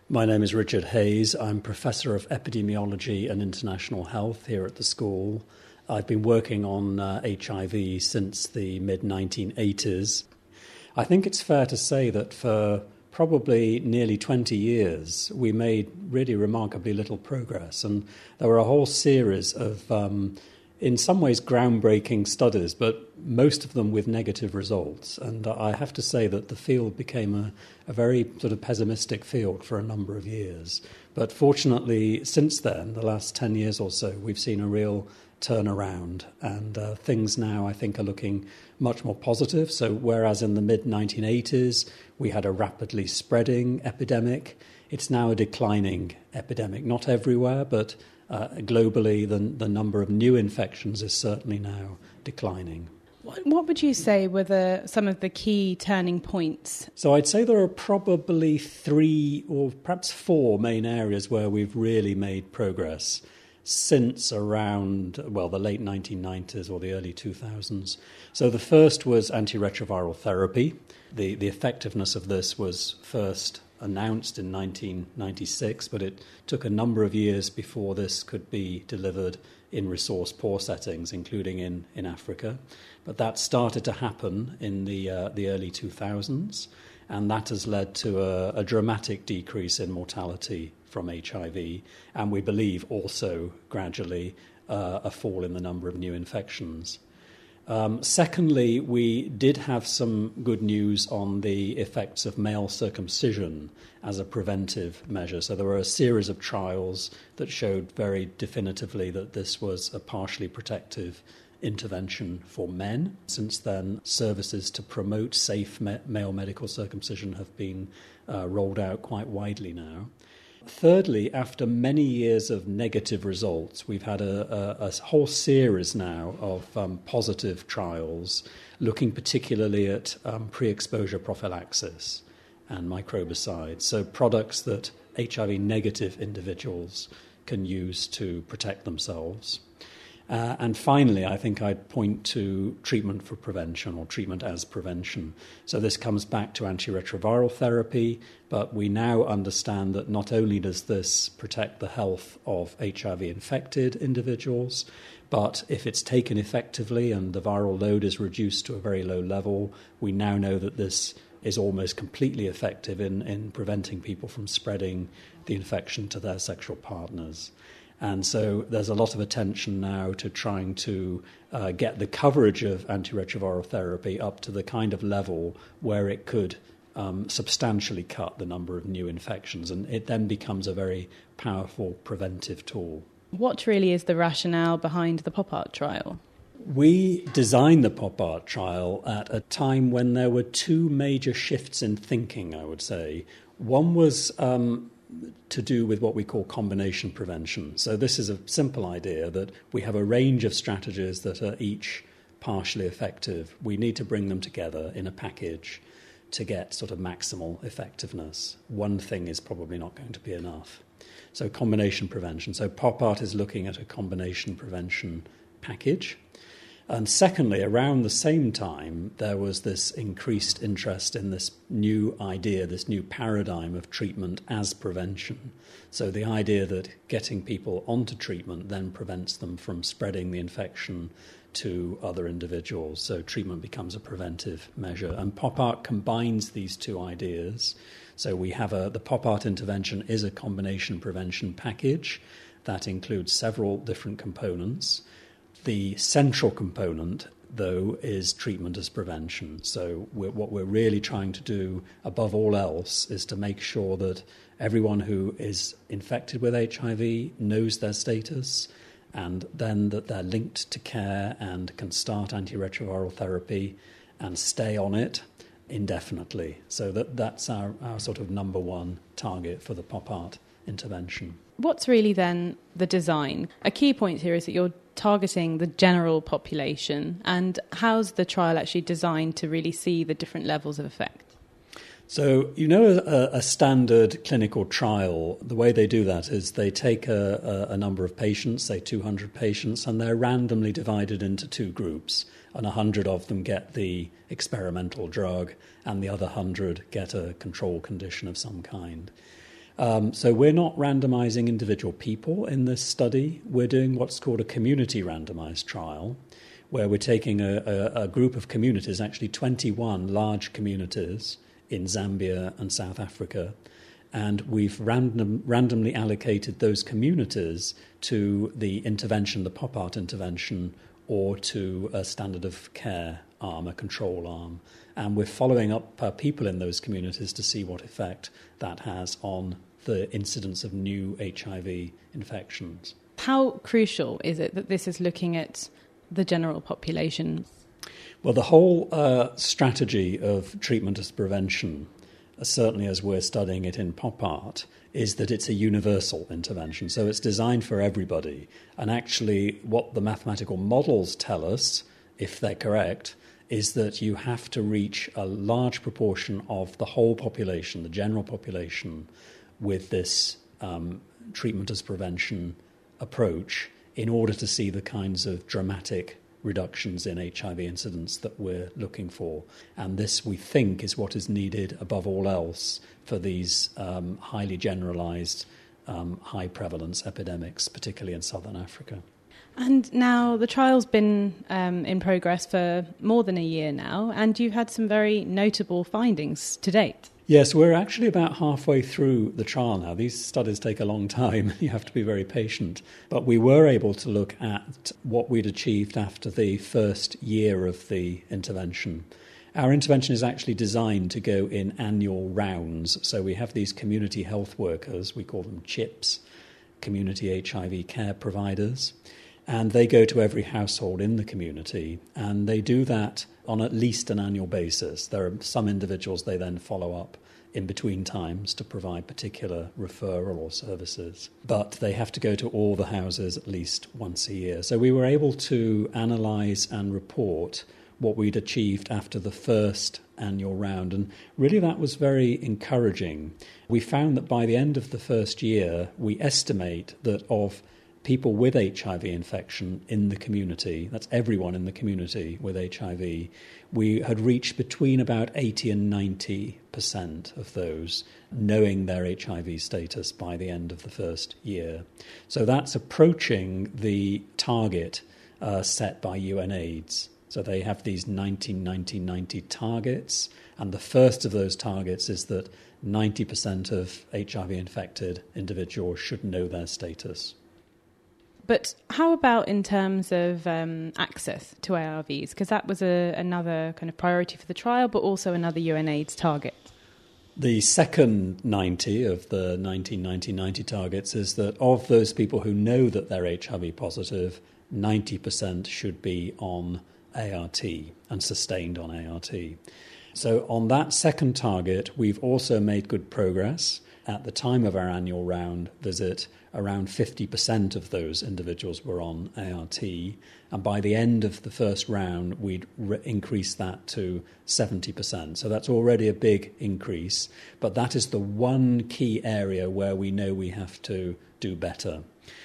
My name is Richard Hayes. I'm Professor of Epidemiology and International Health here at the school. I've been working on HIV since the mid-1980s. I think it's fair to say that for probably nearly 20 years, we made really remarkably little progress. And there were a whole series of, in some ways, groundbreaking studies, but most of them with negative results. And I have to say that the field became a very sort of pessimistic field for a number of years. But fortunately, since then, the last 10 years or so, we've seen a real turnaround. And things now, I think, are looking much more positive. So whereas in the mid-1980s, we had a rapidly spreading epidemic, it's now a declining epidemic. Not everywhere, but globally, the number of new infections is certainly now declining. What would you say were some of the key turning points? So I'd say there are probably 3 or perhaps 4 main areas where we've really made progress since around, the late 1990s or the early 2000s. So the first was antiretroviral therapy. The effectiveness of this was first announced in 1996, but it took a number of years before this could be delivered in resource-poor settings, including in Africa. But that started to happen in the early 2000s, and that has led to a dramatic decrease in mortality from HIV, and we believe also gradually a fall in the number of new infections. Secondly, we did have some good news on the effects of male circumcision as a preventive measure. So there were a series of trials that showed very definitively that this was a partially protective intervention for men. Since then, services to promote safe male medical circumcision have been rolled out quite widely now. Thirdly, after many years of negative results, we've had a whole series now of positive trials looking particularly at pre-exposure prophylaxis and microbicides, so products that HIV-negative individuals can use to protect themselves. And finally, I think I'd point to treatment for prevention or treatment as prevention. So this comes back to antiretroviral therapy, but we now understand that not only does this protect the health of HIV-infected individuals, but if it's taken effectively and the viral load is reduced to a very low level, we now know that this is almost completely effective in preventing people from spreading the infection to their sexual partners. And so there's a lot of attention now to trying to get the coverage of antiretroviral therapy up to the kind of level where it could substantially cut the number of new infections, and it then becomes a very powerful preventive tool. What really is the rationale behind the POPART trial? We designed the POPART trial at a time when there were 2 major shifts in thinking, I would say. One was to do with what we call combination prevention. So this is a simple idea that we have a range of strategies that are each partially effective. We need to bring them together in a package to get sort of maximal effectiveness. One thing is probably not going to be enough. So combination prevention. So POPART is looking at a combination prevention package. And secondly, around the same time, there was this increased interest in this new idea, this new paradigm of treatment as prevention. So the idea that getting people onto treatment then prevents them from spreading the infection to other individuals. So treatment becomes a preventive measure. And POPART combines these 2 ideas. So we have the POPART intervention is a combination prevention package that includes several different components. The central component, though, is treatment as prevention. So what we're really trying to do, above all else, is to make sure that everyone who is infected with HIV knows their status, and then that they're linked to care and can start antiretroviral therapy and stay on it indefinitely. So that's our sort of number one target for the POPART intervention. What's really then the design? A key point here is that you're targeting the general population, and how's the trial actually designed to really see the different levels of effect? So, a standard clinical trial, the way they do that is they take a number of patients, say 200 patients, and they're randomly divided into 2 groups, and 100 of them get the experimental drug, and the other 100 get a control condition of some kind. So we're not randomizing individual people in this study. We're doing what's called a community randomized trial, where we're taking a group of communities, actually 21 large communities in Zambia and South Africa, and we've randomly allocated those communities to the intervention, the pop art intervention, or to a standard of care arm, a control arm. And we're following up people in those communities to see what effect that has on the incidence of new HIV infections. How crucial is it that this is looking at the general population? Well, the whole strategy of treatment as prevention, certainly as we're studying it in pop art, is that it's a universal intervention. So it's designed for everybody. And actually what the mathematical models tell us, if they're correct, is that you have to reach a large proportion of the whole population, the general population, with this treatment as prevention approach in order to see the kinds of dramatic reductions in HIV incidence that we're looking for. And this, we think, is what is needed above all else for these highly generalized, high prevalence epidemics, particularly in southern Africa. And now the trial's been in progress for more than a year now, and you've had some very notable findings to date. Yes, we're actually about halfway through the trial now. These studies take a long time. You have to be very patient. But we were able to look at what we'd achieved after the first year of the intervention. Our intervention is actually designed to go in annual rounds. So we have these community health workers, we call them CHIPs, community HIV care providers. And they go to every household in the community, and they do that on at least an annual basis. There are some individuals they then follow up in between times to provide particular referral or services. But they have to go to all the houses at least once a year. So we were able to analyse and report what we'd achieved after the first annual round. And really that was very encouraging. We found that by the end of the first year, we estimate that of people with HIV infection in the community, that's everyone in the community with HIV, we had reached between about 80 and 90% of those knowing their HIV status by the end of the first year. So that's approaching the target set by UNAIDS. So they have these 90-90-90 targets, and the first of those targets is that 90% of HIV-infected individuals should know their status. But how about in terms of access to ARVs? Because that was another kind of priority for the trial, but also another UNAIDS target. The second 90 of the 90-90-90 targets is that of those people who know that they're HIV positive, 90% should be on ART and sustained on ART. So on that second target, we've also made good progress. At the time of our annual round visit, around 50% of those individuals were on ART, and by the end of the first round, we'd increased that to 70%. So that's already a big increase, but that is the one key area where we know we have to do better.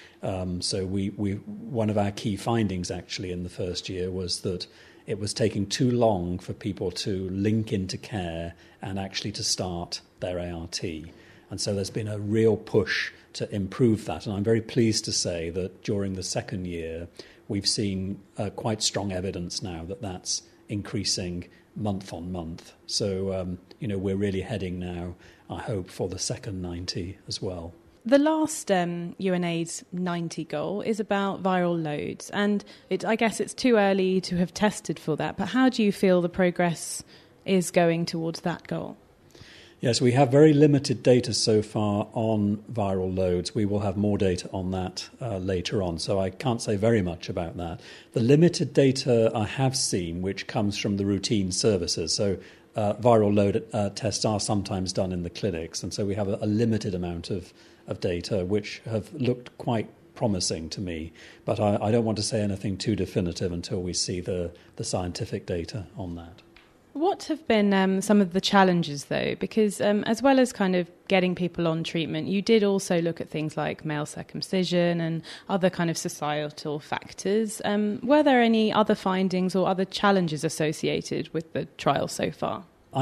So one of our key findings actually in the first year was that it was taking too long for people to link into care and actually to start their ART. And so there's been a real push to improve that. And I'm very pleased to say that during the second year, we've seen quite strong evidence now that that's increasing month on month. So, we're really heading now, I hope, for the second 90 as well. The last UNAIDS 90 goal is about viral loads. And I guess it's too early to have tested for that. But how do you feel the progress is going towards that goal? Yes, we have very limited data so far on viral loads. We will have more data on that later on, so I can't say very much about that. The limited data I have seen, which comes from the routine services, so viral load tests are sometimes done in the clinics, and so we have a limited amount of data which have looked quite promising to me. But I don't want to say anything too definitive until we see the scientific data on that. What have been some of the challenges, though? Because as well as kind of getting people on treatment, you did also look at things like male circumcision and other kind of societal factors. Were there any other findings or other challenges associated with the trial so far? I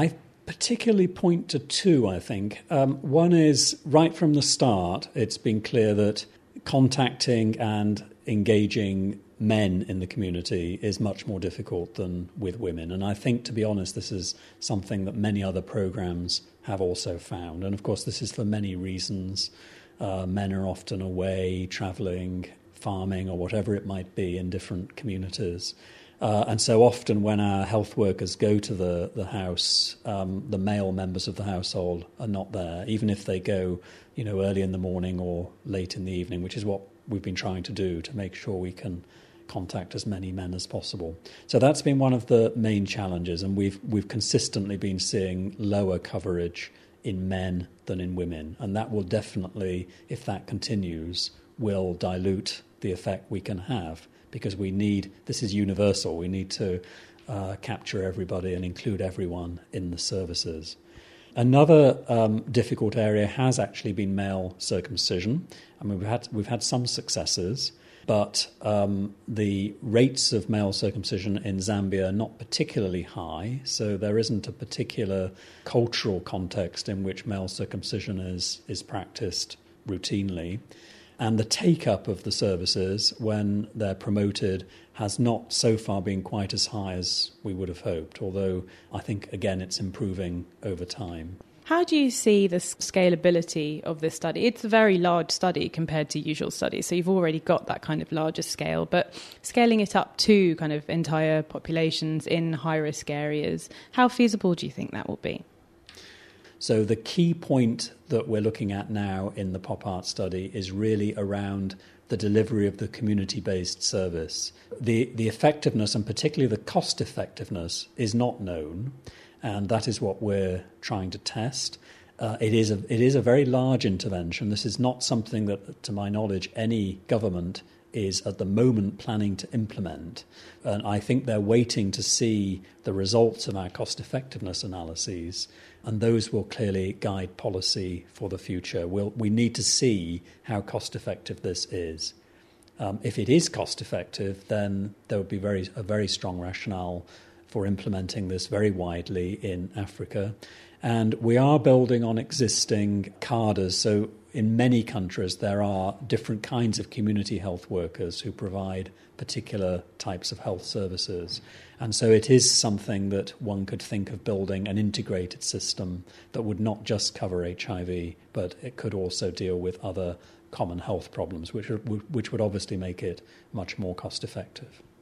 particularly point to two, I think. One is, right from the start, it's been clear that contacting and engaging men in the community is much more difficult than with women. And I think, to be honest, this is something that many other programs have also found. And of course, this is for many reasons. Men are often away, travelling, farming, or whatever it might be in different communities. And so often when our health workers go to the house, the male members of the household are not there, even if they go, early in the morning or late in the evening, which is what we've been trying to do to make sure we can contact as many men as possible. So that's been one of the main challenges, and we've consistently been seeing lower coverage in men than in women, and that will definitely, if that continues, will dilute the effect we can have, because this is universal, we need to capture everybody and include everyone in the services. Another difficult area has actually been male circumcision. I mean, we've had some successes, but the rates of male circumcision in Zambia are not particularly high, so there isn't a particular cultural context in which male circumcision is practiced routinely. And the take-up of the services, when they're promoted, has not so far been quite as high as we would have hoped, although I think, again, it's improving over time. How do you see the scalability of this study? It's a very large study compared to usual studies, so you've already got that kind of larger scale, but scaling it up to kind of entire populations in high-risk areas, how feasible do you think that will be? So the key point that we're looking at now in the Pop Art study is really around the delivery of the community-based service. The effectiveness, and particularly the cost-effectiveness, is not known, and that is what we're trying to test. It is a very large intervention. This is not something that, to my knowledge, any government is at the moment planning to implement. And I think they're waiting to see the results of our cost-effectiveness analyses, and those will clearly guide policy for the future. We need to see how cost-effective this is. If it is cost-effective, then there would be a very strong rationale for implementing this very widely in Africa. And we are building on existing cadres. So in many countries, there are different kinds of community health workers who provide particular types of health services. And so it is something that one could think of building an integrated system that would not just cover HIV, but it could also deal with other common health problems, which would obviously make it much more cost effective.